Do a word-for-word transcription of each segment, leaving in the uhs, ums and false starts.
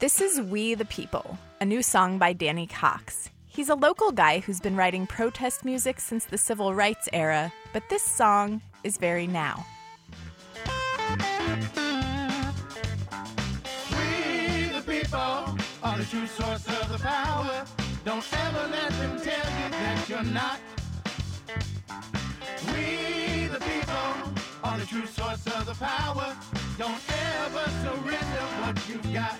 This is We the People, a new song by Danny Cox. He's a local guy who's been writing protest music since the civil rights era, but this song is very now. We the people are the true source of the power. Don't ever let them tell you that you're not. We the people are the true source of the power. Don't ever surrender what you've got.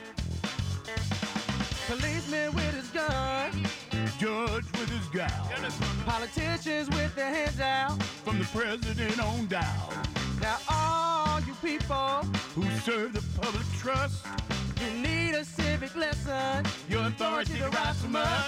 Policeman with his gun, judge with his gown, politicians with their hands out, from the president on down. Now all you people who serve the public trust, you need a civic lesson. Your authority derives from us.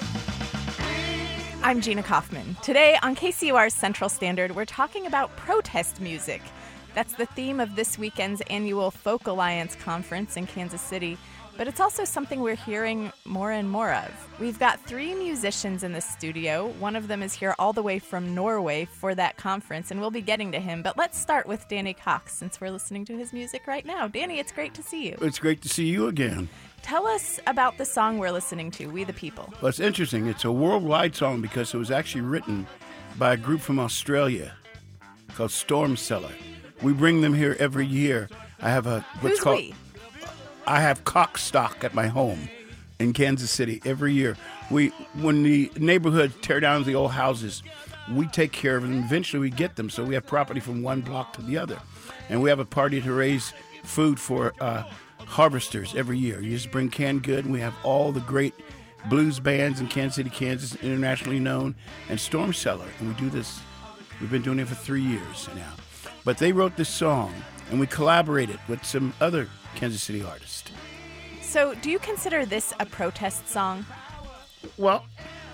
I'm Gina Kaufman. Today on K C U R's Central Standard, we're talking about protest music. That's the theme of this weekend's annual Folk Alliance Conference in Kansas City. But it's also something we're hearing more and more of. We've got three musicians in the studio. One of them is here all the way from Norway for that conference, and we'll be getting to him. But let's start with Danny Cox, since we're listening to his music right now. Danny, it's great to see you. It's great to see you again. Tell us about the song we're listening to, We the People. Well, it's interesting. It's a worldwide song because it was actually written by a group from Australia called Storm Cellar. We bring them here every year. I have a what's Who's called... we? I have cock stock at my home in Kansas City every year. We, when the neighborhood tear down the old houses, we take care of them. Eventually, we get them, so we have property from one block to the other, and we have a party to raise food for uh, harvesters every year. You just bring canned good, and we have all the great blues bands in Kansas City, Kansas, internationally known, and Storm Cellar, and we do this. We've been doing it for three years now. But they wrote this song, and we collaborated with some other Kansas City artist. So, do you consider this a protest song? Well,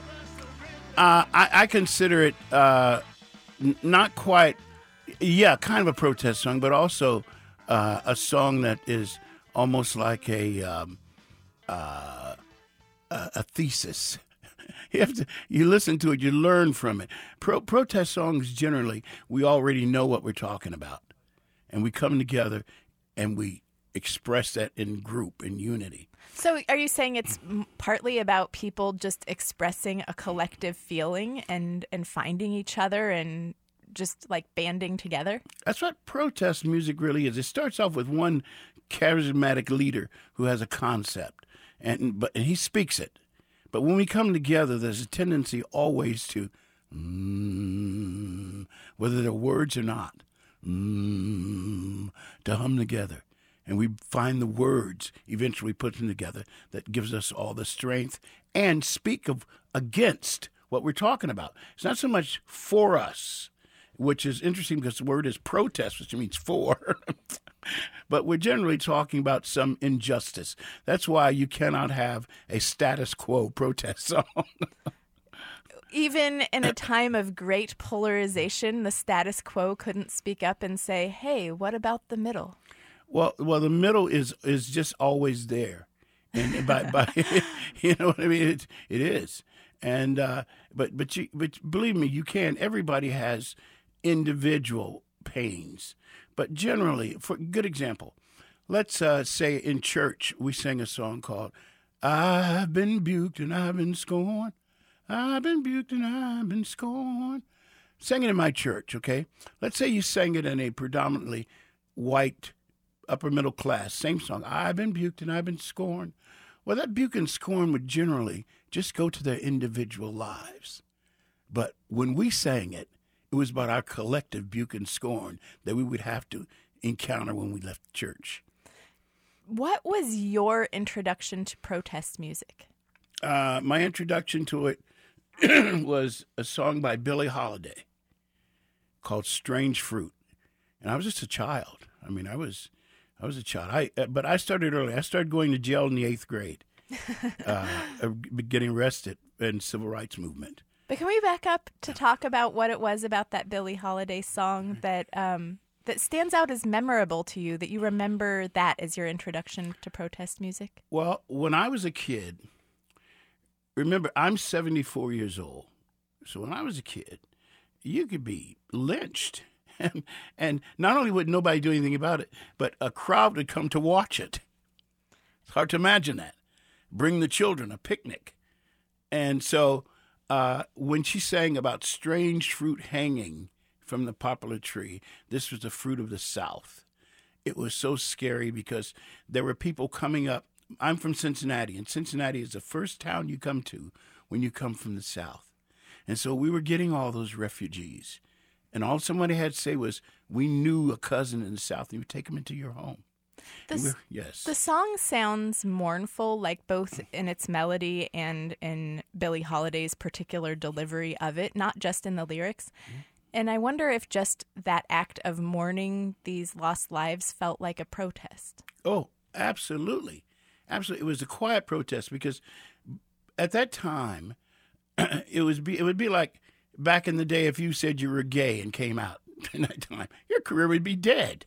uh, I, I consider it uh, n- not quite, yeah, kind of a protest song, but also uh, a song that is almost like a um, uh, a, a thesis. You have to, you listen to it, you learn from it. Pro- protest songs, generally, we already know what we're talking about, and we come together and we express that in group, in unity. So are you saying it's m- partly about people just expressing a collective feeling and, and finding each other and just like banding together? That's what protest music really is. It starts off with one charismatic leader who has a concept, and but and he speaks it. But when we come together, there's a tendency always to, mm, whether they're words or not, mm, to hum together. And we find the words, eventually put them together, that gives us all the strength and speak of against what we're talking about. It's not so much for us, which is interesting because the word is protest, which means for. But we're generally talking about some injustice. That's why you cannot have a status quo protest song. Even in a time of great polarization, the status quo couldn't speak up and say, hey, what about the middle? Well, well, the middle is is just always there, and by, by you know what I mean. It it is, and uh, but but you but believe me, you can. Everybody has individual pains, but generally, for a good example, let's uh, say in church we sing a song called "I've been buked and I've been scorned, I've been buked and I've been scorned." Sing it in my church, okay? Let's say you sang it in a predominantly white, upper middle class, same song. I've been buked and I've been scorned. Well, that buke and scorn would generally just go to their individual lives. But when we sang it, it was about our collective buke and scorn that we would have to encounter when we left church. What was your introduction to protest music? Uh, my introduction to it was a song by Billie Holiday called "Strange Fruit." And I was just a child. I mean, I was... I was a child, I, uh, but I started early. I started going to jail in the eighth grade, uh, getting arrested in civil rights movement. But can we back up to talk about what it was about that Billie Holiday song that um, that stands out as memorable to you, that you remember that as your introduction to protest music? Well, when I was a kid, remember, I'm seventy-four years old. So when I was a kid, you could be lynched. And, and not only would nobody do anything about it, but a crowd would come to watch it. It's hard to imagine that. bring the children, a picnic. And so uh, when she sang about strange fruit hanging from the poplar tree, this was the fruit of the South. It was so scary because there were people coming up. I'm from Cincinnati, and Cincinnati is the first town you come to when you come from the South. And so we were getting all those refugees. And all somebody had to say was, we knew a cousin in the South, and you would take them into your home. The, yes. The song sounds mournful, like both in its melody and in Billie Holiday's particular delivery of it, not just in the lyrics. Mm-hmm. And I wonder if just that act of mourning these lost lives felt like a protest. Oh, absolutely. Absolutely. It was a quiet protest because at that time, it was be, it would be like back in the day if you said you were gay and came out in that time, your career would be dead.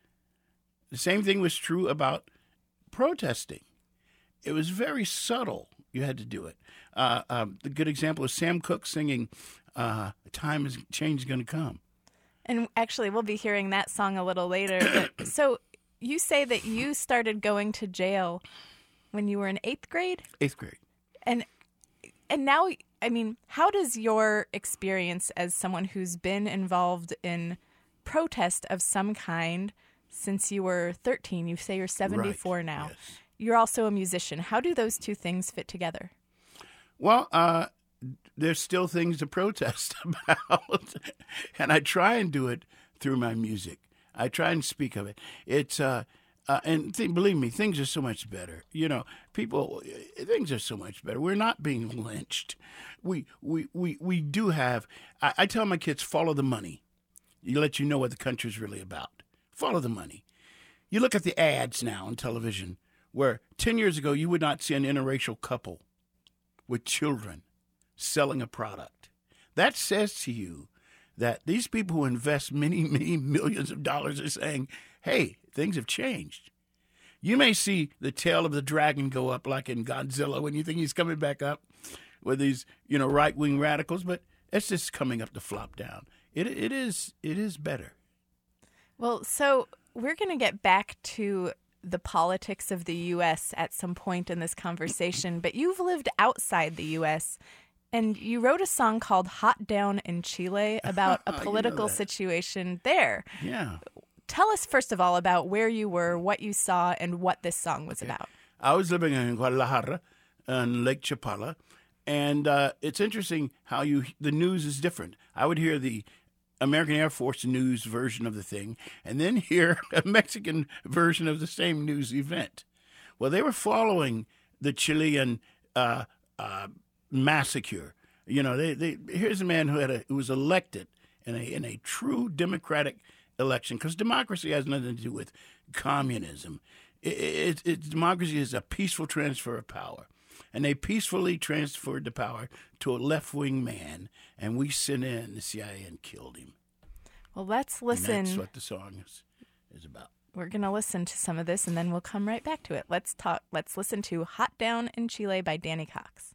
The same thing was true about protesting. It was very subtle. You had to do it. Uh, um, the good example is Sam Cooke singing, uh, "Time is Change is Going to Come." And actually, we'll be hearing that song a little later. But, so you say that you started going to jail when you were in eighth grade? Eighth grade. And and now, I mean, how does your experience as someone who's been involved in protest of some kind since you were thirteen, you say you're seventy-four right. now. Yes. You're also a musician. How do those two things fit together? Well, uh, there's still things to protest about, and I try and do it through my music. I try and speak of it. It's uh, uh, and th- believe me, things are so much better. You know, people, things are so much better. We're not being lynched. We we we we do have. I, I tell my kids, follow the money. You let you know what the country's really about. Follow the money. You look at the ads now on television where ten years ago you would not see an interracial couple with children selling a product. That says to you that these people who invest many, many millions of dollars are saying, hey, things have changed. You may see the tail of the dragon go up like in Godzilla when you think he's coming back up with these, you know, right-wing radicals, but it's just coming up to flop down. It it is it is better. Well, so we're going to get back to the politics of the U S at some point in this conversation, but you've lived outside the U S, and you wrote a song called Hot Down in Chile about a political you know situation there. Yeah. Tell us, first of all, about where you were, what you saw, and what this song was okay. about. I was living in Guadalajara on Lake Chapala, and uh, it's interesting how you the news is different. I would hear the American Air Force news version of the thing, and then hear a Mexican version of the same news event. Well, they were following the Chilean uh, uh, massacre. You know, they, they here's a man who had a, who was elected in a in a true democratic election, because democracy has nothing to do with communism. It, it, it, democracy is a peaceful transfer of power. And they peacefully transferred the power to a left-wing man, and we sent in the C I A and killed him. Well, let's listen. And that's what the song is, is about. We're going to listen to some of this, and then we'll come right back to it. Let's talk. Let's listen to Hot Down in Chile by Danny Cox.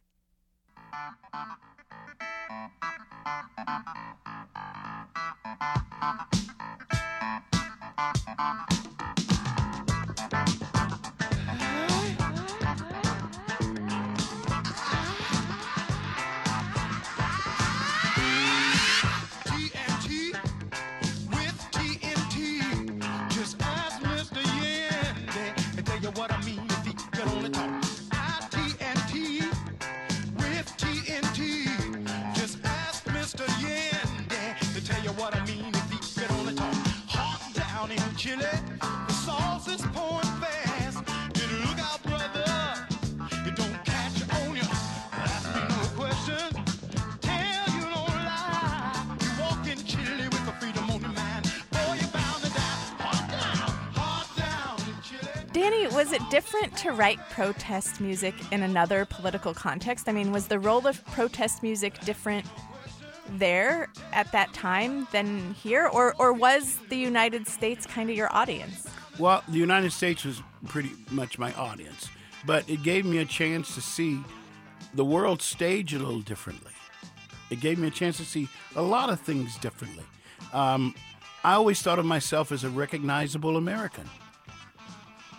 Danny, was it different to write protest music in another political context? I mean, was the role of protest music different there at that time than here? Or, or was the United States kind of your audience? Well, the United States was pretty much my audience, but it gave me a chance to see the world stage a little differently. It gave me a chance to see a lot of things differently. Um, I always thought of myself as a recognizable American.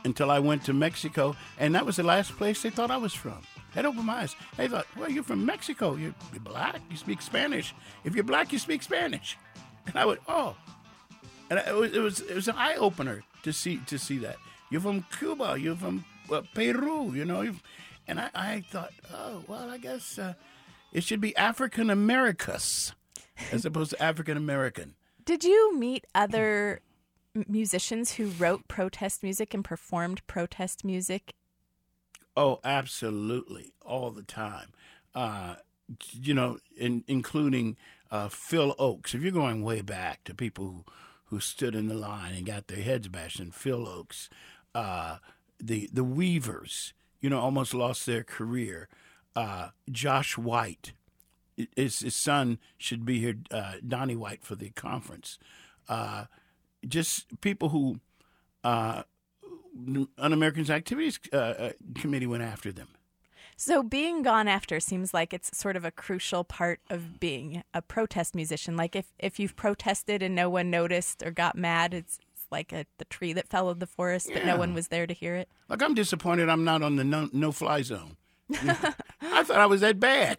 until I went to Mexico, and that was the last place they thought I was from. That opened my eyes. They thought, well, you're from Mexico. You're, you're black. You speak Spanish. If you're black, you speak Spanish. And I went, oh. And it was it was, it was an eye opener to see to see that. You're from Cuba. You're from uh, Peru. You know. You've, and I, I thought, oh well, I guess uh, it should be African Americas as opposed to African American. Did you meet other musicians who wrote protest music and performed protest music? Oh, absolutely, all the time. Uh, you know, in, including uh, Phil Oakes. If you're going way back to people who, who stood in the line and got their heads bashed, and Phil Oakes, uh, the the Weavers, you know, almost lost their career. Uh, Josh White, his, his son should be here, uh, Donnie White, for the conference. Uh, just people who uh, Un-Americans Activities uh, uh, Committee went after them. So being gone after seems like it's sort of a crucial part of being a protest musician. Like if, if you've protested and no one noticed or got mad, it's, it's like a, the tree that fell in the forest, but yeah. no one was there to hear it. Like, I'm disappointed I'm not on the no, no-fly zone. I thought I was that bad.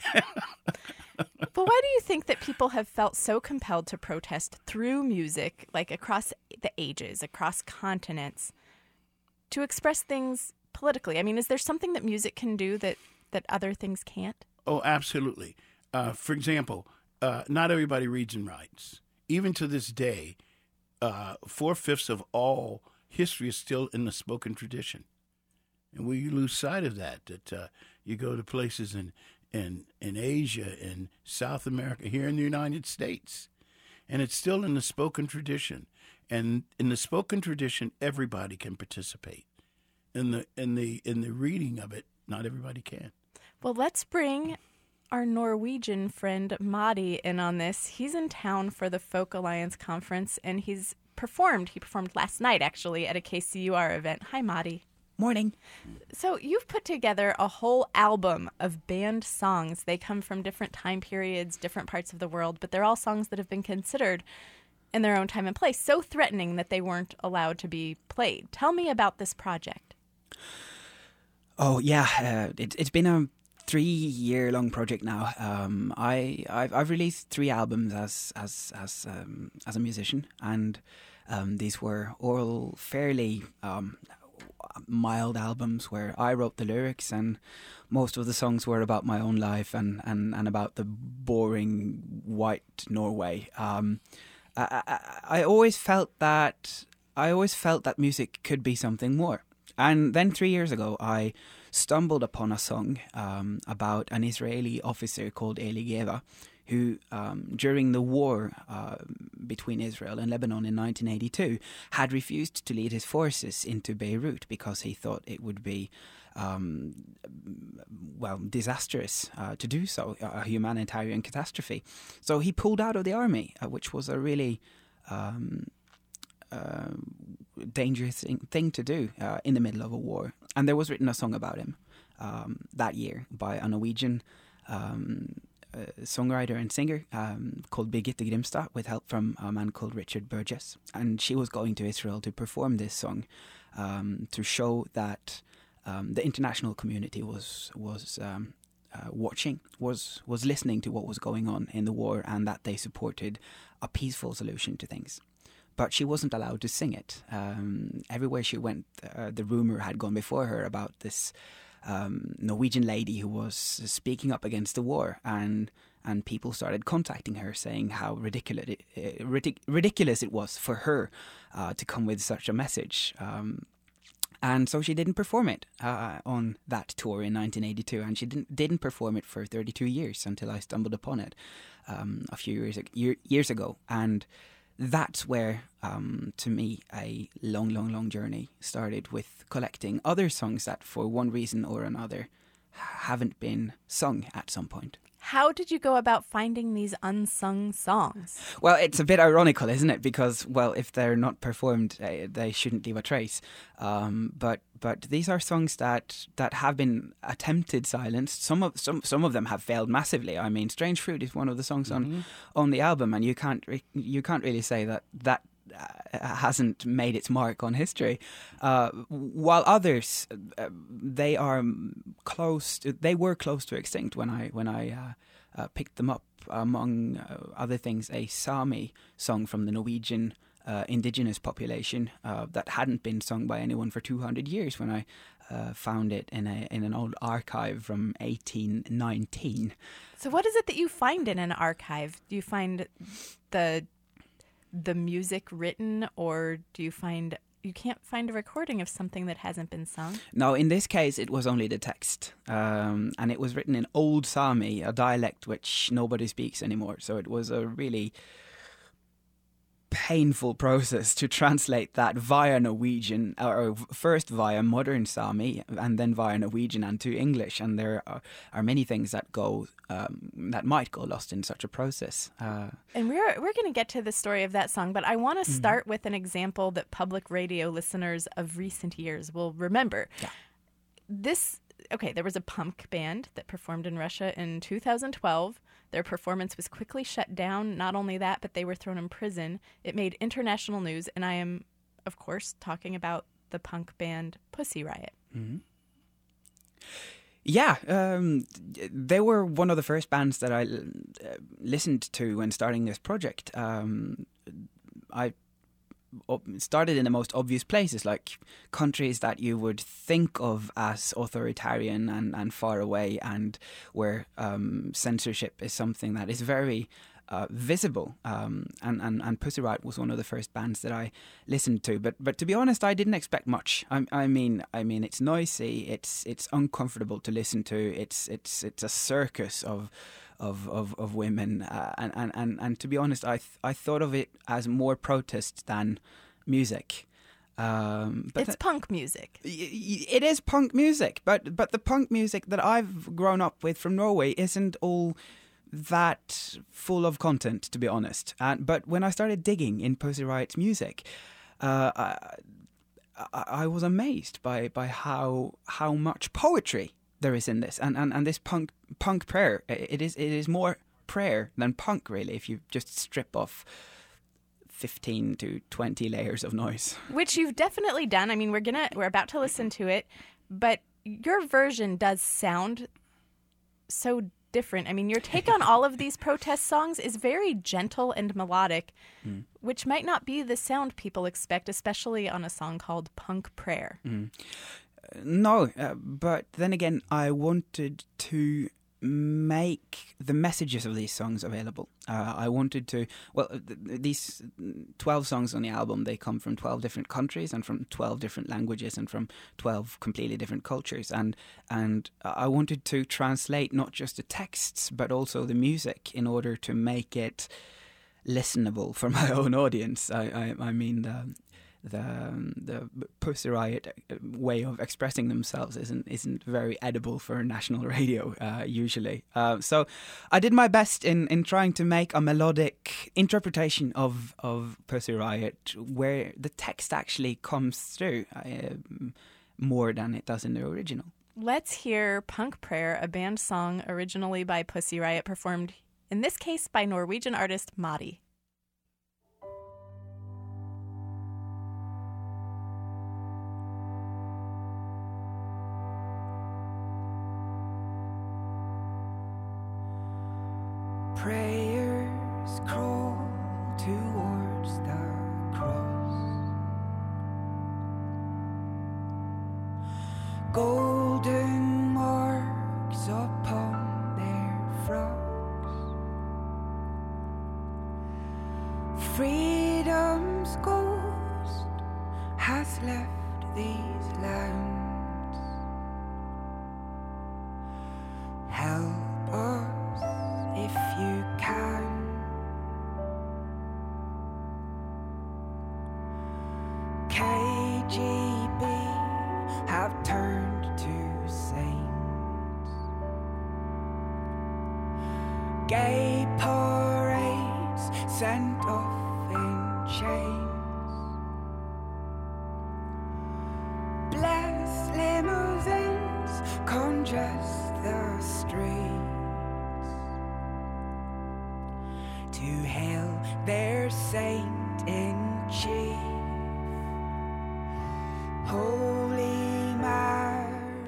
But why do you think that people have felt so compelled to protest through music, like across the ages, across continents, to express things politically? I mean, is there something that music can do that, that other things can't? Oh, absolutely. Uh, for example, uh, not everybody reads and writes. Even to this day, uh, four-fifths of all history is still in the spoken tradition. And we lose sight of that, that uh, you go to places in, in, in Asia, in South America, here in the United States, and it's still in the spoken tradition. And in the spoken tradition, everybody can participate. In the in the in the reading of it, not everybody can. Well, let's bring our Norwegian friend Madi in on this. He's in town for the Folk Alliance conference, and he's performed. He performed last night, actually, at a K C U R event. Hi, Madi. Morning. So you've put together a whole album of banned songs. They come from different time periods, different parts of the world, but they're all songs that have been considered in their own time and place, so threatening that they weren't allowed to be played. Tell me about this project. Oh yeah, uh, it, it's been a three-year-long project now. Um, I I've, I've released three albums as as as um, as a musician, and um, these were all fairly um, mild albums where I wrote the lyrics, and most of the songs were about my own life and and, and about the boring white Norway. Um, I, I I always felt that I always felt that music could be something more. And then three years ago, I stumbled upon a song um, about an Israeli officer called Eli Geva, who, um, during the war uh, between Israel and Lebanon in nineteen eighty-two, had refused to lead his forces into Beirut because he thought it would be, um, well, disastrous uh, to do so, a humanitarian catastrophe. So he pulled out of the army, uh, which was a really Um, Uh, dangerous thing to do uh, in the middle of a war. And there was written a song about him um, that year by a Norwegian um, uh, songwriter and singer um, called Birgitte Grimstad, with help from a man called Richard Burgess. And she was going to Israel to perform this song um, to show that um, the international community was was um, uh, watching, was was listening to what was going on in the war, and that they supported a peaceful solution to things. But she wasn't allowed to sing it. Um, everywhere she went, uh, the rumor had gone before her about this um, Norwegian lady who was speaking up against the war, and and people started contacting her saying how ridiculous it, uh, ridic- ridiculous it was for her uh, to come with such a message. Um, and so she didn't perform it uh, on that tour in nineteen eighty-two, and she didn't didn't perform it for thirty-two years until I stumbled upon it um, a few years year, years ago, and that's where, um, to me, a long, long, long journey started with collecting other songs that, for one reason or another, haven't been sung at some point. How did you go about finding these unsung songs? Well, it's a bit ironical, isn't it? Because, well, if they're not performed, uh, they shouldn't leave a trace. Um, but but these are songs that, that have been attempted silenced. Some of some some of them have failed massively. I mean, "Strange Fruit" is one of the songs mm-hmm. on on the album, and you can't re- you can't really say that that uh, hasn't made its mark on history, uh, while others uh, they are close. To, they were close to extinct when I when I uh, uh, picked them up. Among uh, other things, a Sami song from the Norwegian uh, indigenous population uh, that hadn't been sung by anyone for two hundred years. When I uh, found it in a in an old archive from eighteen nineteen. So, what is it that you find in an archive? Do you find the the music written, or do you find you can't find a recording of something that hasn't been sung? No, in this case, it was only the text, um, and it was written in Old Sami, a dialect which nobody speaks anymore. So it was a really painful process to translate that via Norwegian, or first via modern Sami, and then via Norwegian and to English. And there are, are many things that go um, that might go lost in such a process. Uh, and we're we're going to get to the story of that song, but I want to start mm-hmm. with an example that public radio listeners of recent years will remember. Yeah. This okay, there was a punk band that performed in Russia in two thousand twelve. Their performance was quickly shut down. Not only that, but they were thrown in prison. It made international news, and I am, of course, talking about the punk band Pussy Riot. Mm-hmm. Yeah, um, they were one of the first bands that I uh, listened to when starting this project. Um, I started in the most obvious places, like countries that you would think of as authoritarian and, and far away, and where um, censorship is something that is very uh, visible. Um, and, and, and Pussy Riot was one of the first bands that I listened to. But but to be honest, I didn't expect much. I, I mean, I mean, it's noisy. It's it's uncomfortable to listen to. It's it's it's a circus of. Of, of, of women, uh, and, and, and, and to be honest, I th- I thought of it as more protest than music. Um, but it's th- punk music. Y- y- it is punk music, but but the punk music that I've grown up with from Norway isn't all that full of content, to be honest. And but when I started digging in Pussy Riot's music, uh, I, I, I was amazed by by how how much poetry there is in this, and, and, and this punk punk prayer. It is it is more prayer than punk, really, if you just strip off fifteen to twenty layers of noise. Which you've definitely done. I mean, we're gonna we're about to listen to it, but your version does sound so different. I mean, your take on all of these protest songs is very gentle and melodic, mm. which might not be the sound people expect, especially on a song called Punk Prayer. Mm. No, uh, but then again, I wanted to make the messages of these songs available. Uh, I wanted to, well, th- these twelve songs on the album, they come from twelve different countries and from twelve different languages and from twelve completely different cultures. And and I wanted to translate not just the texts, but also the music in order to make it listenable for my own audience. I, I, I mean, the... The um, the Pussy Riot way of expressing themselves isn't isn't very edible for national radio uh, usually. Uh, so I did my best in, in trying to make a melodic interpretation of of Pussy Riot where the text actually comes through uh, more than it does in the original. Let's hear Punk Prayer, a band song originally by Pussy Riot, performed in this case by Norwegian artist Madi. Prayers crawl towards the cross. Golden marks upon their frocks. Freedom's ghost has left these lands. Help us if you can. K G B have turned to saints. Gay parades sent off in chains. Blessed limousines congest the streets to hail their saint in cheer.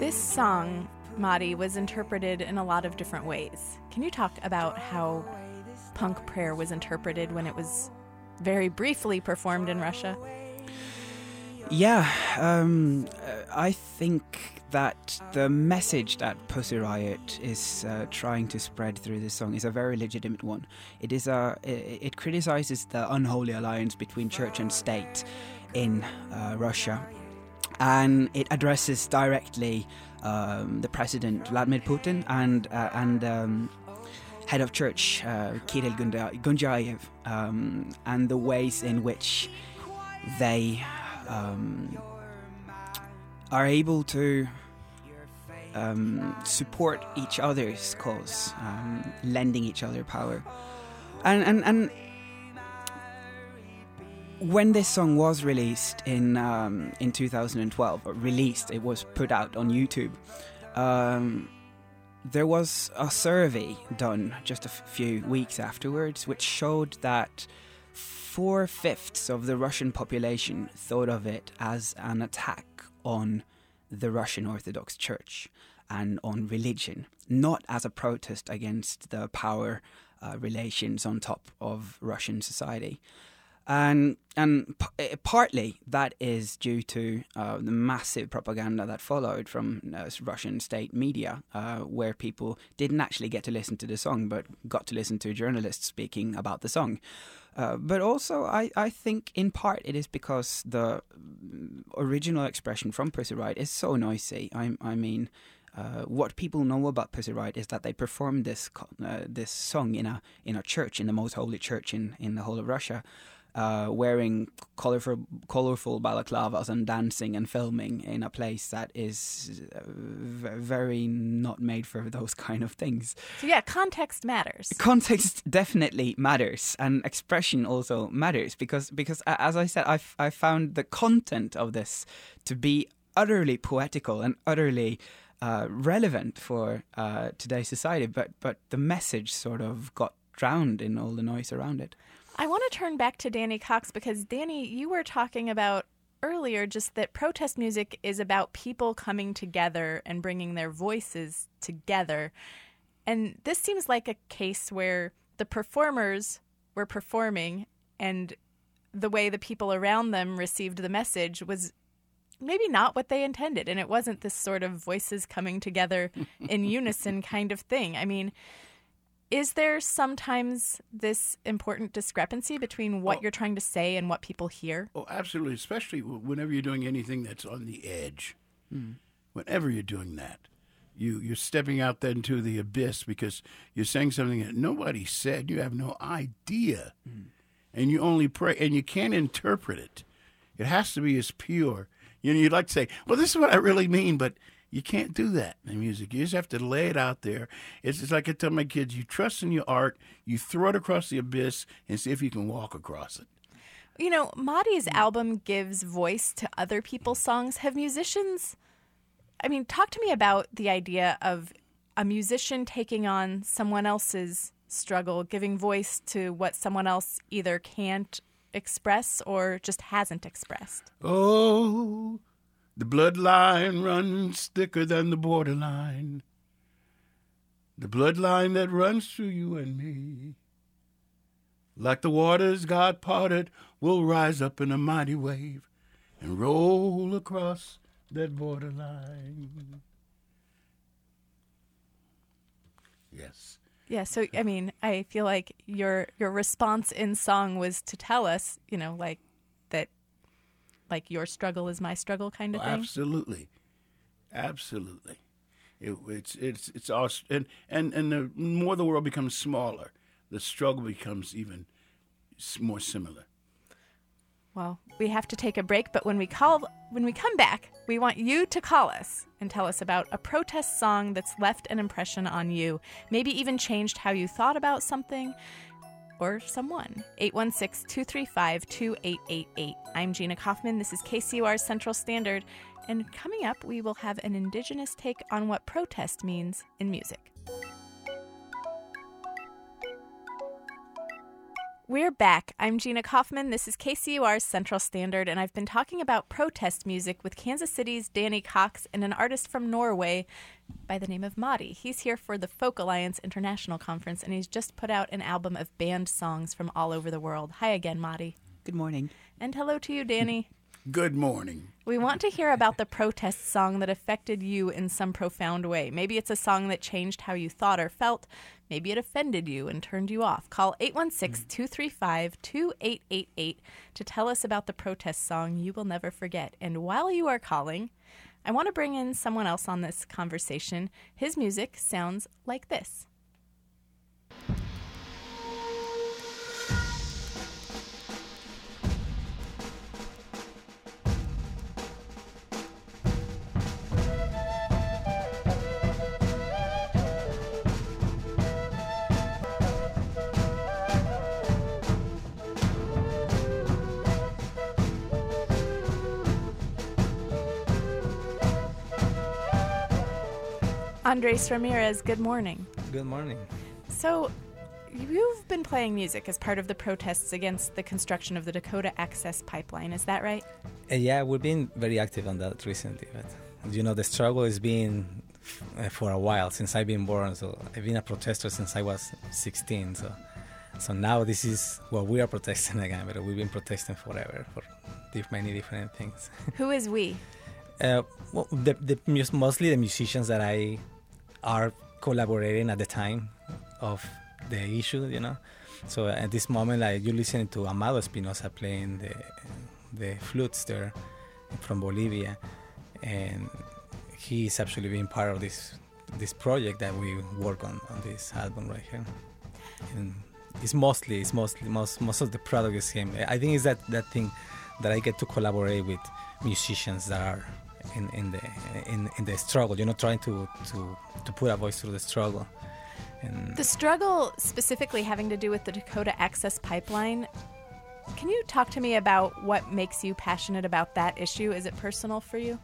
This song, Madi, was interpreted in a lot of different ways. Can you talk about how punk prayer was interpreted when it was very briefly performed in Russia? Yeah, um, I think that the message that Pussy Riot is uh, trying to spread through this song is a very legitimate one. It is a it, it criticizes the unholy alliance between church and state in uh, Russia, and it addresses directly um, the president Vladimir Putin and uh, and um, head of church uh, Kirill Gunjayev, um, and the ways in which they um, are able to um, support each other's cause, um, lending each other power, and and and. When this song was released in um, in two thousand twelve, or released, it was put out on YouTube. Um, there was a survey done just a f- few weeks afterwards, which showed that four fifths of the Russian population thought of it as an attack on the Russian Orthodox Church and on religion, not as a protest against the power uh, relations on top of Russian society. And and p- partly that is due to uh, the massive propaganda that followed from uh, Russian state media, uh, where people didn't actually get to listen to the song, but got to listen to journalists speaking about the song. Uh, but also, I, I think in part it is because the original expression from Pussy Riot is so noisy. I, I mean, uh, what people know about Pussy Riot is that they performed this uh, this song in a in a church, in the most holy church in, in the whole of Russia. Uh, wearing colorful, colorful balaclavas and dancing and filming in a place that is uh, v- very not made for those kind of things. So yeah, context matters. Context definitely matters, and expression also matters, because, because as I said, I've, I found the content of this to be utterly poetical and utterly uh, relevant for uh, today's society, but, but the message sort of got drowned in all the noise around it. I want to turn back to Danny Cox, because Danny, you were talking about earlier just that protest music is about people coming together and bringing their voices together. And this seems like a case where the performers were performing and the way the people around them received the message was maybe not what they intended. And it wasn't this sort of voices coming together in unison kind of thing. I mean, is there sometimes this important discrepancy between what oh, you're trying to say and what people hear? Oh, absolutely, especially whenever you're doing anything that's on the edge. Mm. Whenever you're doing that, you, you're stepping out then into the abyss because you're saying something that nobody said. You have no idea. Mm. And you only pray, and you can't interpret it. It has to be as pure. You know, you'd like to say, well, this is what I really mean, but you can't do that in music. You just have to lay it out there. It's just like I tell my kids, you trust in your art, you throw it across the abyss and see if you can walk across it. You know, Madi's album gives voice to other people's songs. Have musicians, I mean, talk to me about the idea of a musician taking on someone else's struggle, giving voice to what someone else either can't express or just hasn't expressed. Oh, the bloodline runs thicker than the borderline. The bloodline that runs through you and me. Like the waters God parted, will rise up in a mighty wave and roll across that borderline. Yes. Yeah, so, I mean, I feel like your your response in song was to tell us, you know, like, that like your struggle is my struggle kind of oh, thing? Absolutely. Absolutely. It, it's it's it's all, and, and, and the more the world becomes smaller, the struggle becomes even more similar. Well, we have to take a break, but when we call when we come back, we want you to call us and tell us about a protest song that's left an impression on you, maybe even changed how you thought about something or someone. eight one six, two three five, two eight eight eight. I'm Gina Kaufman. This is K C U R Central Standard. And coming up, we will have an Indigenous take on what protest means in music. We're back. I'm Gina Kaufman. This is K C U R's Central Standard, and I've been talking about protest music with Kansas City's Danny Cox and an artist from Norway by the name of Madi. He's here for the Folk Alliance International Conference, and he's just put out an album of banned songs from all over the world. Hi again, Madi. Good morning. And hello to you, Danny. Good morning. We want to hear about the protest song that affected you in some profound way. Maybe it's a song that changed how you thought or felt. Maybe it offended you and turned you off. Call eight one six, two three five, two eight eight eight to tell us about the protest song you will never forget. And while you are calling, I want to bring in someone else on this conversation. His music sounds like this. Andres Ramirez, good morning. Good morning. So, you've been playing music as part of the protests against the construction of the Dakota Access Pipeline, is that right? Uh, yeah, we've been very active on that recently. But, you know, the struggle has been uh, for a while, since I've been born. So I've been a protester since I was sixteen. So so now this is what we are protesting again, but we've been protesting forever for diff- many different things. Who is we? Uh, well, the, the, mostly the musicians that I are collaborating at the time of the issue, you know. So at this moment, like, you're listening to Amado Espinosa playing the the flutes there from Bolivia, and he's actually been part of this this project that we work on on this album right here. And it's mostly it's mostly most most of the product is him. I think it's that that thing that I get to collaborate with musicians that are in, in the in, in the struggle, you know, trying to, to, to put a voice through the struggle. And the struggle specifically having to do with the Dakota Access Pipeline. Can you talk to me about what makes you passionate about that issue? Is it personal for you?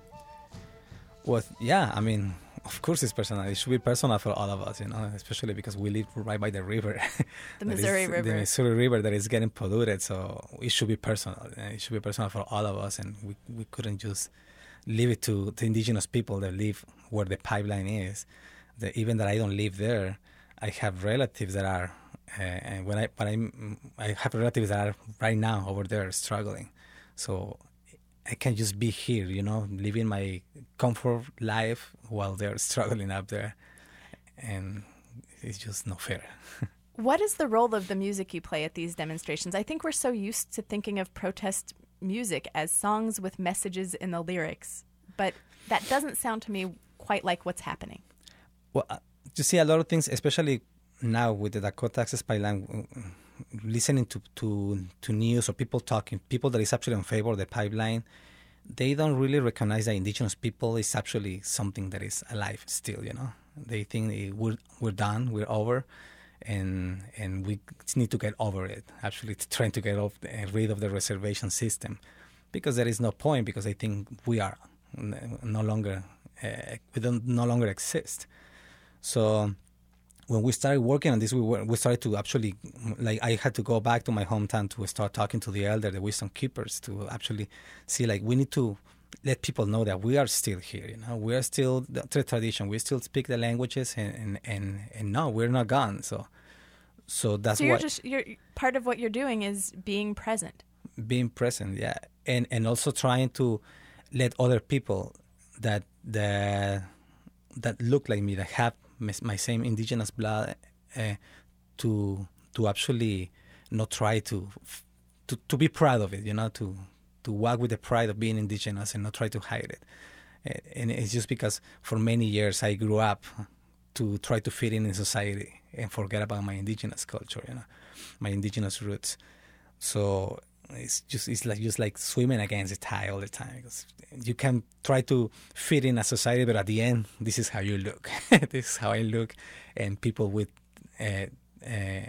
Well, yeah, I mean, of course it's personal. It should be personal for all of us, you know, especially because we live right by the river. The Missouri is, River. The Missouri River that is getting polluted, so it should be personal. It should be personal for all of us, and we, we couldn't just leave it to the indigenous people that live where the pipeline is. That even that I don't live there, I have relatives that are, uh, and when I but I I have relatives that are right now over there struggling, so I can't just be here, you know, living my comfort life while they're struggling up there, and it's just not fair. What is the role of the music you play at these demonstrations? I think we're so used to thinking of protest music as songs with messages in the lyrics, but that doesn't sound to me quite like what's happening. Well, uh, you see a lot of things, especially now with the Dakota Access Pipeline, listening to, to, to news or people talking, people that is actually in favor of the pipeline, they don't really recognize that indigenous people is actually something that is alive still, you know. They think eh, we're, we're done, we're over, and and we need to get over it, actually trying to get off, uh, rid of the reservation system, because there is no point, because I think we are no longer, uh, we don't no longer exist. So when we started working on this, we were, we started to actually, like, I had to go back to my hometown to start talking to the elder, the wisdom keepers, to actually see, like, we need to let people know that we are still here, you know, we are still the, the tradition, we still speak the languages, and, and, and, and no, we're not gone. So so that's so you're what... just, you're, part of what you're doing is being present. Being present, yeah. And and also trying to let other people that, that, that look like me, that have my same indigenous blood, uh, to to actually not try to, to to be proud of it, you know, to to walk with the pride of being indigenous and not try to hide it. Uh, and it's just because for many years I grew up to try to fit in in society and forget about my indigenous culture, you know, my indigenous roots. So it's just it's like just like swimming against the tide all the time. Because you can try to fit in a society, but at the end, this is how you look. This is how I look, and people would uh, uh,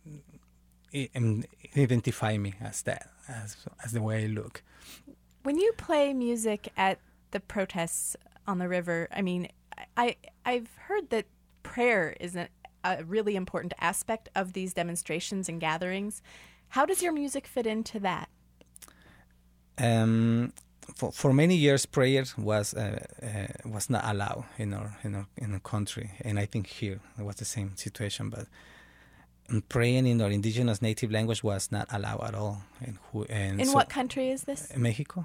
identify me as that, as as the way I look. When you play music at the protests on the river, I mean, I I've heard that prayer is a, a really important aspect of these demonstrations and gatherings. How does your music fit into that? Um, for for many years, prayer was uh, uh, was not allowed in our in our in our country, and I think here it was the same situation. But praying in our indigenous native language was not allowed at all. And who, and in so, what country is this? Mexico.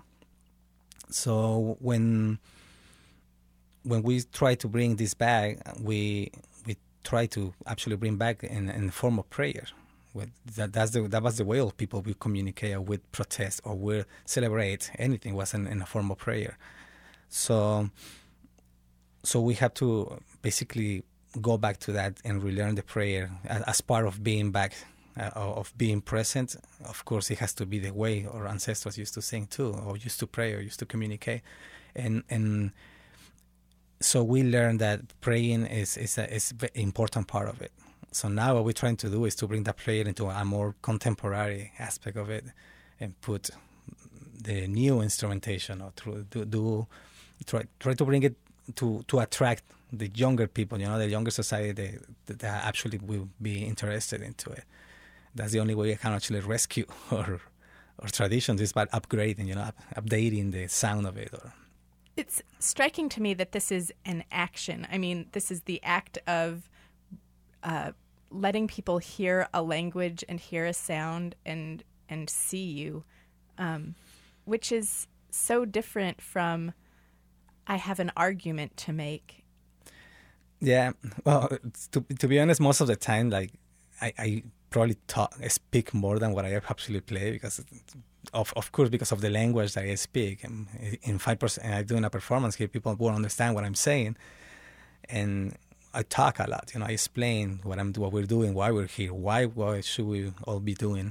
So when when we try to bring this back, we we try to actually bring back in in the form of prayer. With that that's the that was the way of people we communicate or with protest or we celebrate anything was in, in a form of prayer. So so we have to basically go back to that and relearn the prayer as, as part of being back, uh, of being present. Of course, it has to be the way our ancestors used to sing too, or used to pray, or used to communicate, and and so we learned that praying is is a is an important part of it. So now what we're trying to do is to bring that prayer into a more contemporary aspect of it, and put the new instrumentation or through do, do try try to bring it to to attract the younger people, you know, the younger society that, that actually will be interested into it. That's the only way we can actually rescue our, our traditions is by upgrading, you know, up, updating the sound of it. Or It's striking to me that this is an action. I mean, this is the act of uh, letting people hear a language and hear a sound and and see you, um, which is so different from I have an argument to make. Yeah, well, to to be honest, most of the time, like I, I probably talk, speak more than what I actually play because, of of course, because of the language that I speak. And in five percent, I do in a performance here, people won't understand what I'm saying, and I talk a lot. You know, I explain what I'm, what we're doing, why we're here, why why should we all be doing,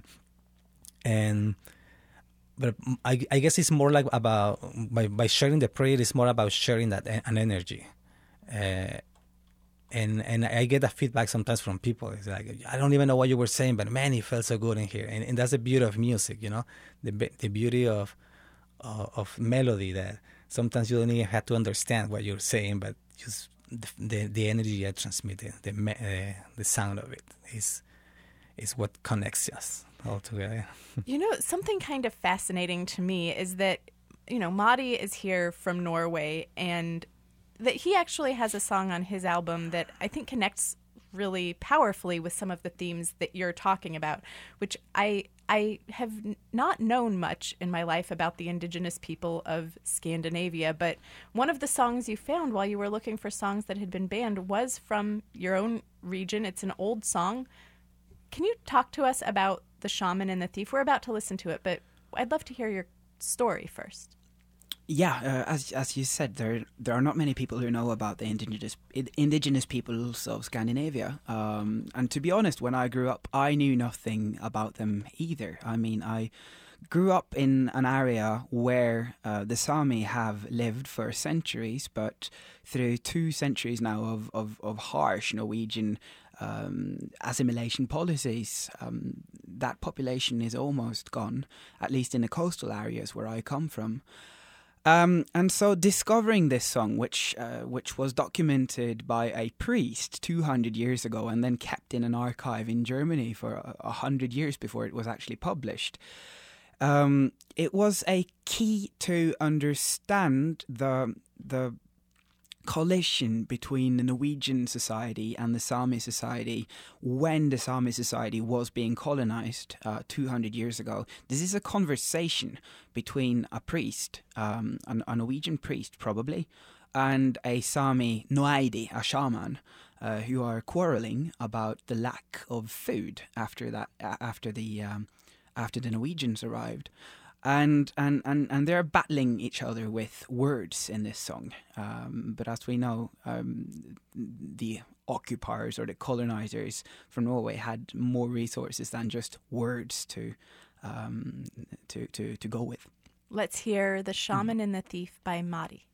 and. But I, I guess it's more like about by by sharing the prayer. It's more about sharing that an energy. Uh, And and I get that feedback sometimes from people. It's like, I don't even know what you were saying, but man, it felt so good in here. And, and that's the beauty of music, you know, the the beauty of uh, of melody that sometimes you don't even have to understand what you're saying, but just the the, the energy I transmit, the the, uh, the sound of it is is what connects us all together. You know, something kind of fascinating to me is that, you know, Madi is here from Norway, and that he actually has a song on his album that I think connects really powerfully with some of the themes that you're talking about, which I I have not known much in my life about the indigenous people of Scandinavia, but one of the songs you found while you were looking for songs that had been banned was from your own region. It's an old song. Can you talk to us about The Shaman and the Thief? We're about to listen to it, but I'd love to hear your story first. Yeah, uh, as as you said, there there are not many people who know about the indigenous indigenous peoples of Scandinavia. Um, and to be honest, when I grew up, I knew nothing about them either. I mean, I grew up in an area where uh, the Sami have lived for centuries, but through two centuries now of of, of harsh Norwegian um, assimilation policies, um, that population is almost gone, at least in the coastal areas where I come from. Um, and so discovering this song, which uh, which was documented by a priest two hundred years ago and then kept in an archive in Germany for a hundred years before it was actually published, um, it was a key to understand the the collision between the Norwegian society and the Sami society when the Sami society was being colonized uh, two hundred years ago. This is a conversation between a priest, um, a, a Norwegian priest probably, and a Sami Noaidi, a shaman, uh, who are quarreling about the lack of food after that, uh, after the um, after the Norwegians arrived. And, and, and, and they're battling each other with words in this song. Um, but as we know, um, the occupiers or the colonizers from Norway had more resources than just words to um, to, to, to go with. Let's hear The Shaman and the Thief by Madi.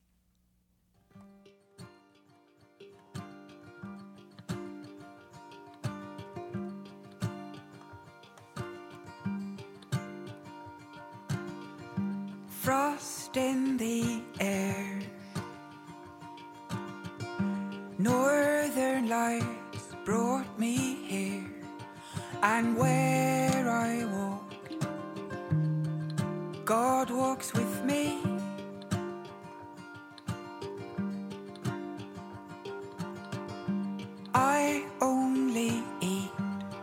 Frost in the air, northern lights brought me here, and where I walk God walks with me. I only eat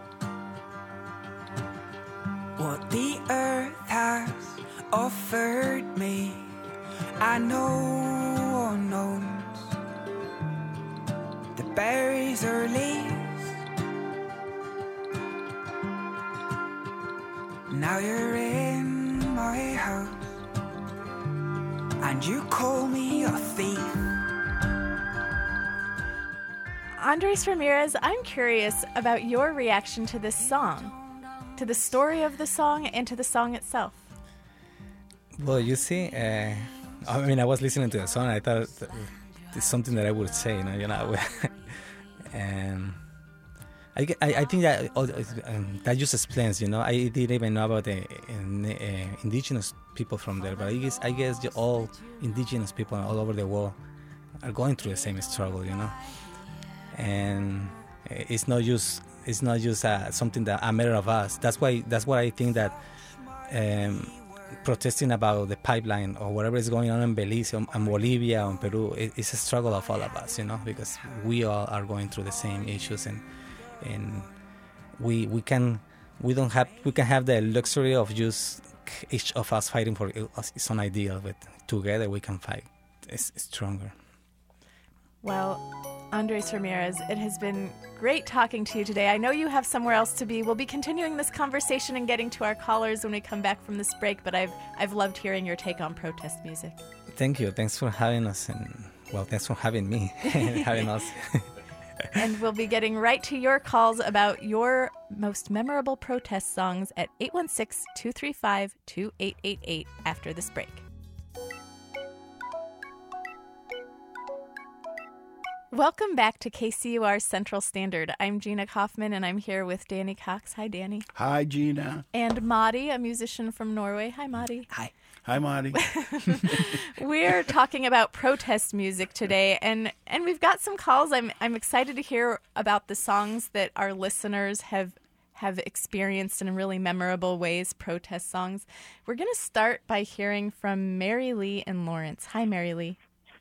what the earth has offered me. I know unknowns, the berries or leaves. Now you're in my house and you call me a thief. Andres Ramirez, I'm curious about your reaction to this song, to the story of the song, and to the song itself. Well, you see, uh, I mean, I was listening to the song. I thought it's something that I would say, you know, you know, and I, I, I think that um, that just explains, you know. I didn't even know about the uh, indigenous people from there, but I guess I guess all indigenous people all over the world are going through the same struggle, you know. And it's not just it's not just uh, something that a matter of us. That's why that's why I think that um, protesting about the pipeline or whatever is going on in Belize or in Bolivia or in Peru, it, it's a struggle of all of us, you know, because we all are going through the same issues, and and we we can we don't have we can have the luxury of just each of us fighting for its own ideal, but together we can fight. It's, it's stronger. Well, Andres Ramirez, it has been great talking to you today. I know you have somewhere else to be. We'll be continuing this conversation and getting to our callers when we come back from this break, but I've I've loved hearing your take on protest music. Thank you. Thanks for having us, and, well, thanks for having me, having us. And we'll be getting right to your calls about your most memorable protest songs at eight one six, two three five, two eight eight eight after this break. Welcome back to K C U R Central Standard. I'm Gina Kaufman, and I'm here with Danny Cox. Hi, Danny. Hi, Gina. And Madi, a musician from Norway. Hi, Madi. Hi. Hi, Marty. We're talking about protest music today, and, and we've got some calls. I'm I'm excited to hear about the songs that our listeners have have experienced in really memorable ways, protest songs. We're going to start by hearing from Mary Lee and Lawrence. Hi, Mary Lee.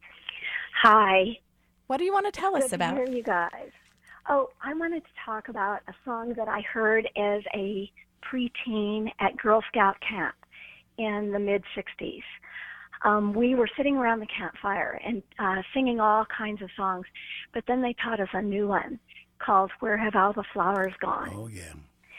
Hi. What do you want to tell us Good about? to hear you guys. Oh, I wanted to talk about a song that I heard as a preteen at Girl Scout camp in the mid-sixties. Um, we were sitting around the campfire and uh, singing all kinds of songs, but then they taught us a new one called Where Have All the Flowers Gone? Oh, yeah.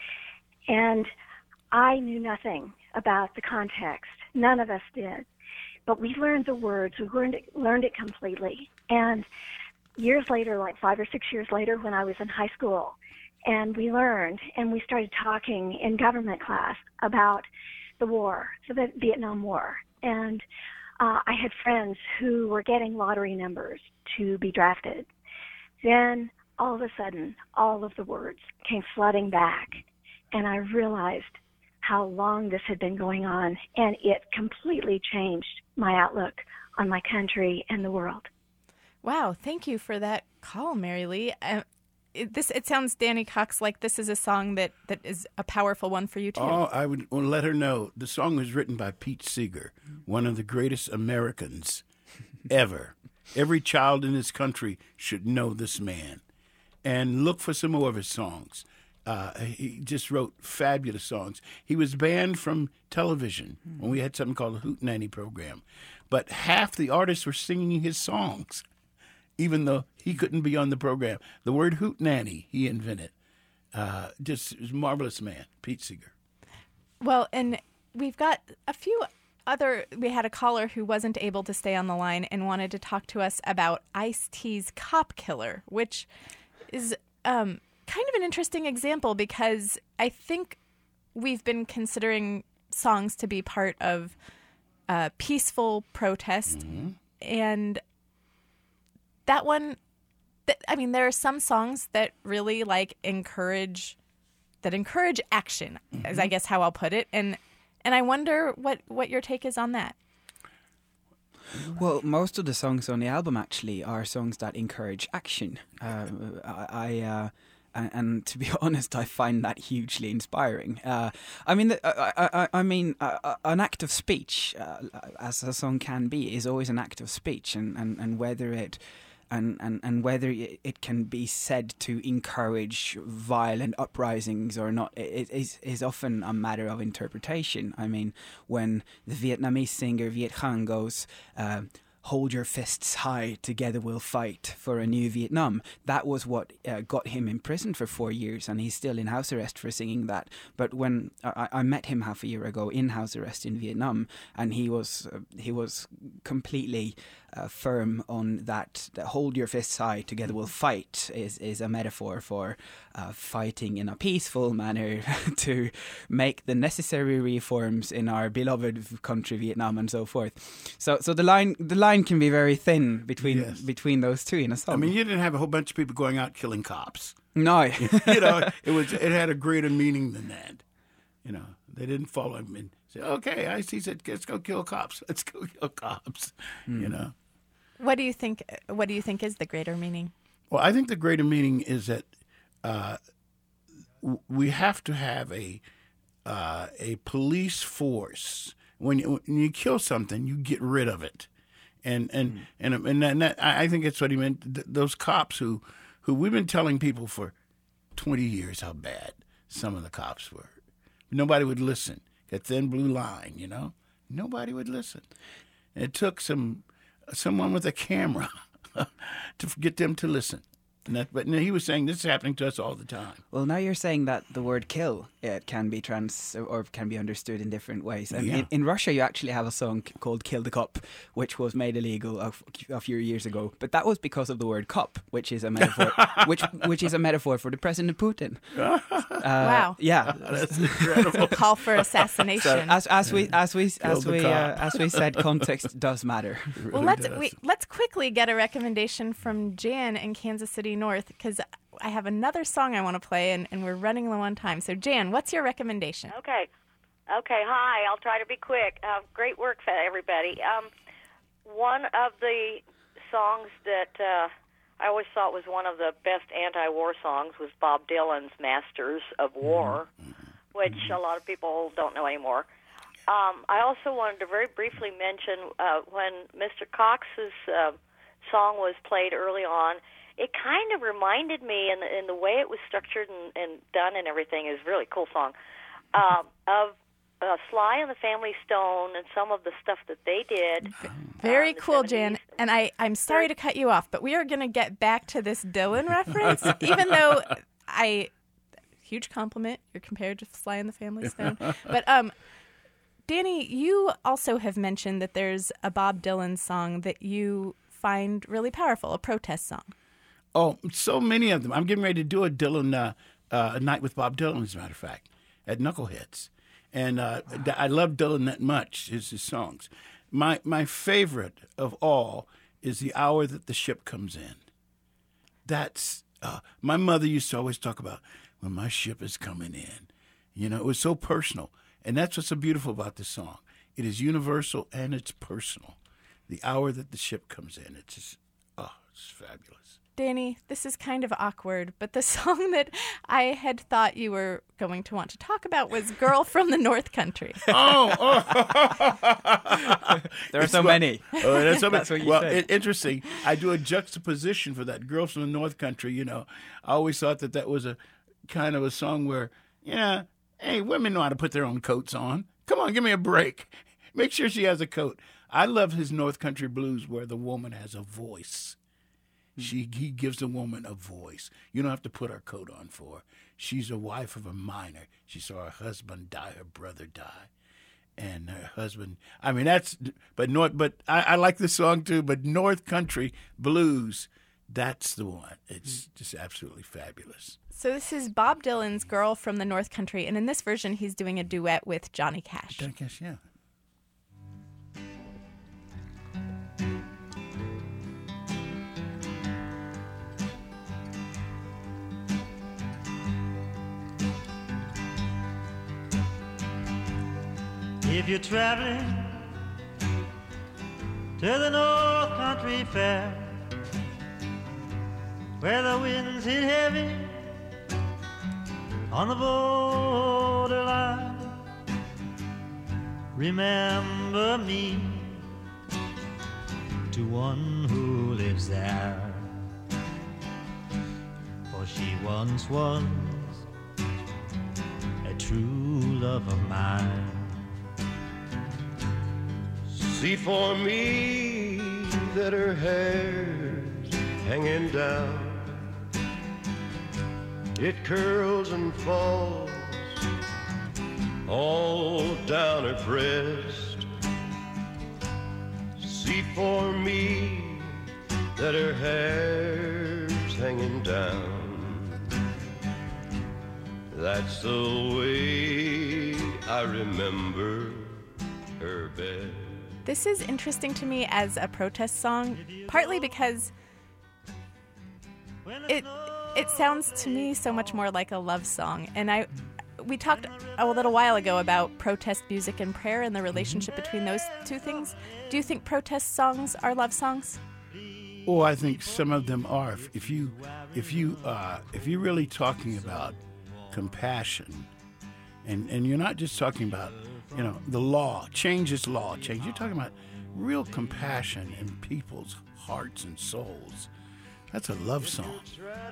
And I knew nothing about the context. None of us did. But we learned the words. We learned it, learned it completely. And years later, like five or six years later, when I was in high school, and we learned, and we started talking in government class about the war, the Vietnam War. And uh, I had friends who were getting lottery numbers to be drafted. Then, all of a sudden, all of the words came flooding back, and I realized how long this had been going on, and it completely changed my outlook on my country and the world. Wow, thank you for that call, Mary Lee. Uh, it, this it sounds, Danny Cox, like this is a song that, that is a powerful one for you too. Oh, I would let her know. The song was written by Pete Seeger, one of the greatest Americans ever. Every child in this country should know this man. And look for some more of his songs. Uh, he just wrote fabulous songs. He was banned from television mm-hmm. when we had something called the Hootenanny program. But half the artists were singing his songs, even though he couldn't be on the program. The word Hootenanny he invented. Uh, just a marvelous man, Pete Seeger. Well, and we've got a few other, we had a caller who wasn't able to stay on the line and wanted to talk to us about Ice-T's Cop Killer, which is um, kind of an interesting example because I think we've been considering songs to be part of uh, peaceful protest. Mm-hmm. And that one, th- I mean, there are some songs that really like encourage, that encourage action, mm-hmm. is I guess how I'll put it. And and I wonder what, what your take is on that. Well, most of the songs on the album actually are songs that encourage action. Uh, I, I uh, And, and to be honest, I find that hugely inspiring. Uh, I mean, the, I, I, I mean, uh, an act of speech, uh, as a song can be, is always an act of speech, and, and, and whether it and, and, and whether it can be said to encourage violent uprisings or not, it is is often a matter of interpretation. I mean, when the Vietnamese singer Viet Cong goes, Uh, hold your fists high, together we'll fight for a new Vietnam. That was what uh, got him imprisoned for four years, and he's still in house arrest for singing that. But when I, I met him half a year ago in house arrest in Vietnam, and he was uh, he was completely uh, firm on that, that hold your fists high, together we'll fight is, is a metaphor for uh, fighting in a peaceful manner to make the necessary reforms in our beloved country Vietnam and so forth. So so the line the line can be very thin between Yes. between those two in a song. I mean, you didn't have a whole bunch of people going out killing cops. no. You know, it was it had a greater meaning than that. You know, they didn't follow him and say, "Okay, I see. He said, let's go kill cops. Let's go kill cops." Mm. You know. What do you think? What do you think is the greater meaning? Well, I think the greater meaning is that uh, w- we have to have a uh, a police force. When you, when you kill something, you get rid of it, and and mm. and and, that, and that, I think that's what he meant. Th- those cops who who we've been telling people for twenty years how bad some of the cops were. Nobody would listen. That thin blue line, you know, nobody would listen. And it took some someone with a camera to get them to listen. And that, but he was saying this is happening to us all the time. Well, now you're saying that the word "kill" it can be trans or can be understood in different ways. And Yeah. in, in Russia, you actually have a song c- called "Kill the Cop," which was made illegal a, f- a few years ago. But that was because of the word "cop," which is a metaphor, which which is a metaphor for the President Putin. Uh, Wow. Yeah. That's incredible. Call for So assassination. as as we as we as the we cop. uh, as we said, context does matter. It well, really let's does. we, let's quickly get a recommendation from Jan in Kansas City North, because I have another song I want to play, and, and we're running low on time. So, Jan, what's your recommendation? Okay. Okay, hi. I'll try to be quick. Uh, great work, for everybody. Um, one of the songs that uh, I always thought was one of the best anti-war songs was Bob Dylan's Masters of War, which a lot of people don't know anymore. Um, I also wanted to very briefly mention uh, when Mister Cox's uh, song was played early on, it kind of reminded me, in the, in the way it was structured and, and done and everything, is a really cool song, um, of uh, Sly and the Family Stone and some of the stuff that they did. Very uh, in the cool, seventies. Jan. And I, I'm sorry to cut you off, but we are going to get back to this Dylan reference, even though I, huge compliment, you're compared to Sly and the Family Stone. But um, Danny, you also have mentioned that there's a Bob Dylan song that you find really powerful, a protest song. Oh, so many of them. I'm getting ready to do a Dylan uh, uh, a night with Bob Dylan, as a matter of fact, at Knuckleheads, and uh, wow. I love Dylan that much. His, his songs. My my favorite of all is "The Hour That the Ship Comes In." That's uh, my mother used to always talk about when my ship is coming in. You know, it was so personal, and that's what's so beautiful about this song. It is universal and it's personal. The hour that the ship comes in, it's just oh, it's fabulous. Danny, this is kind of awkward, but the song that I had thought you were going to want to talk about was Girl from the North Country. Oh, oh. There are It's so what- many. Oh, that's, so That's many. what you well, say. it, interesting. I do a juxtaposition for that Girl from the North Country. You know, I always thought that that was a kind of a song where, yeah, hey, women know how to put their own coats on. Come on, give me a break. Make sure she has a coat. I love his North Country blues where the woman has a voice. She he gives the woman a voice. You don't have to put her coat on for her. She's a wife of a miner. She saw her husband die, her brother die, and her husband. I mean that's. But North. But I, I like this song too. But North Country blues, that's the one. It's just absolutely fabulous. So this is Bob Dylan's Girl from the North Country, and in this version, he's doing a duet with Johnny Cash. I guess yeah. If you're traveling to the North Country Fair, where the winds hit heavy on the borderline. Remember me to one who lives there, for she once was a true love of mine. See for me that her hair's hanging down, it curls and falls all down her breast. See for me that her hair's hanging down, that's the way I remember her best. This is interesting to me as a protest song, partly because it it sounds to me so much more like a love song. And I we talked a little while ago about protest music and prayer and the relationship between those two things. Do you think protest songs are love songs? Oh, I think some of them are. If you if you uh, if you're really talking about compassion, and and you're not just talking about, you know, the law, change is law, change. You're talking about real compassion in people's hearts and souls. That's a love song.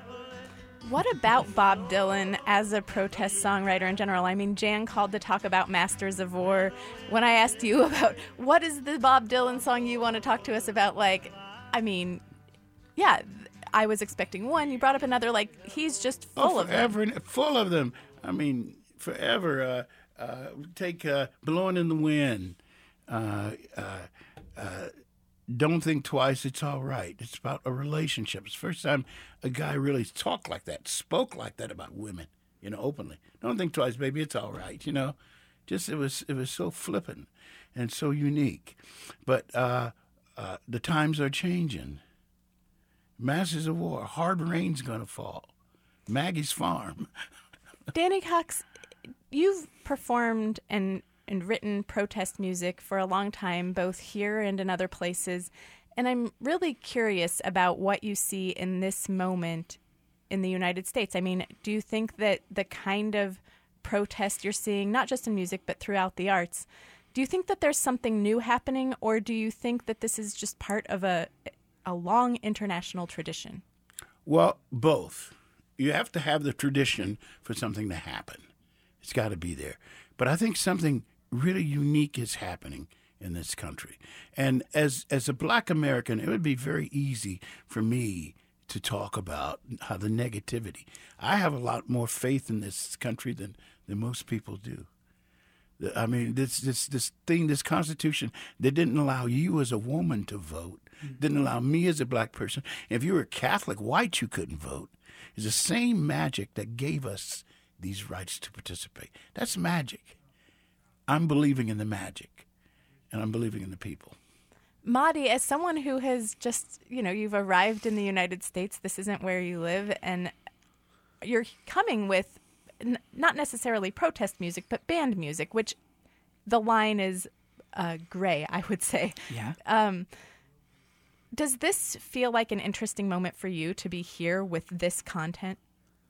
What about Bob Dylan as a protest songwriter in general? I mean, Jan called to talk about Masters of War. When I asked you about what is the Bob Dylan song you want to talk to us about, like, I mean, yeah, I was expecting one. You brought up another. Like, he's just full oh, of them. Forever, full of them. I mean, forever. Uh, Uh, take uh, Blowing in the Wind. Uh, uh, uh, Don't Think Twice, It's All Right. It's about a relationship. It's the first time a guy really talked like that, spoke like that about women, you know, openly. Don't think twice, baby, it's all right, you know. Just, it was it was so flippant and so unique. But uh, uh, the times are changing. Masters of War, Hard Rain's Gonna Fall, Maggie's Farm. Danny Cox, you've performed and, and written protest music for a long time, both here and in other places. And I'm really curious about what you see in this moment in the United States. I mean, do you think that the kind of protest you're seeing, not just in music, but throughout the arts, do you think that there's something new happening, or do you think that this is just part of a, a long international tradition? Well, both. You have to have the tradition for something to happen. It's got to be there. But I think something really unique is happening in this country. And as as a black American, it would be very easy for me to talk about how the negativity. I have a lot more faith in this country than, than most people do. I mean, this this this thing, this Constitution that didn't allow you as a woman to vote, didn't allow me as a black person. If you were Catholic, white, you couldn't vote. It's the same magic that gave us these rights to participate. That's magic. I'm believing in the magic, and I'm believing in the people. Madi, as someone who has just, you know, you've arrived in the United States, this isn't where you live, and you're coming with n- not necessarily protest music, but band music, which the line is uh, gray, I would say. Yeah. Um, does this feel like an interesting moment for you to be here with this content?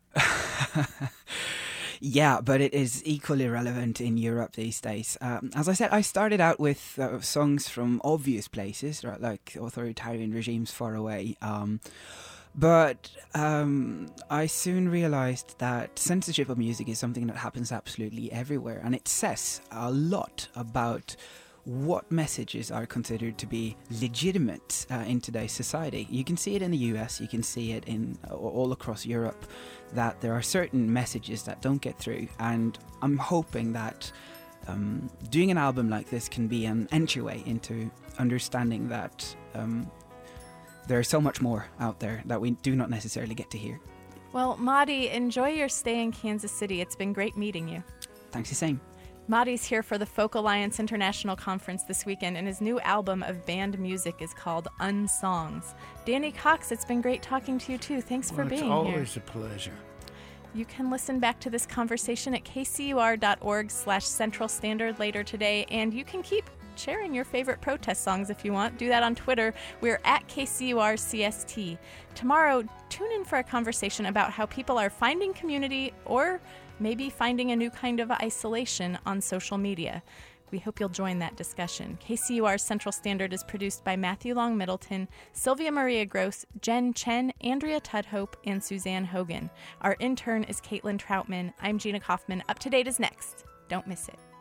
Yeah, but it is equally relevant in Europe these days. Um, as I said, I started out with uh, songs from obvious places, right, like authoritarian regimes far away. Um, but um, I soon realized that censorship of music is something that happens absolutely everywhere, and it says a lot about what messages are considered to be legitimate uh, in today's society. You can see it in the U S, you can see it in uh, all across Europe, that there are certain messages that don't get through. And I'm hoping that um, doing an album like this can be an entryway into understanding that um, there's so much more out there that we do not necessarily get to hear. Well, Madi, enjoy your stay in Kansas City. It's been great meeting you. Thanks the same. Madi's here for the Folk Alliance International Conference this weekend, and his new album of band music is called Unsongs. Danny Cox, it's been great talking to you, too. Thanks well, for being here. It's here. always a pleasure. You can listen back to this conversation at kcur.org slash Central Standard later today, and you can keep sharing your favorite protest songs if you want. Do that on Twitter. We're at K C U R C S T. Tomorrow, tune in for a conversation about how people are finding community or maybe finding a new kind of isolation on social media. We hope you'll join that discussion. K C U R Central Standard is produced by Matthew Long Middleton, Sylvia Maria Gross, Jen Chen, Andrea Tudhope, and Suzanne Hogan. Our intern is Caitlin Troutman. I'm Gina Kaufman. Up to Date is next. Don't miss it.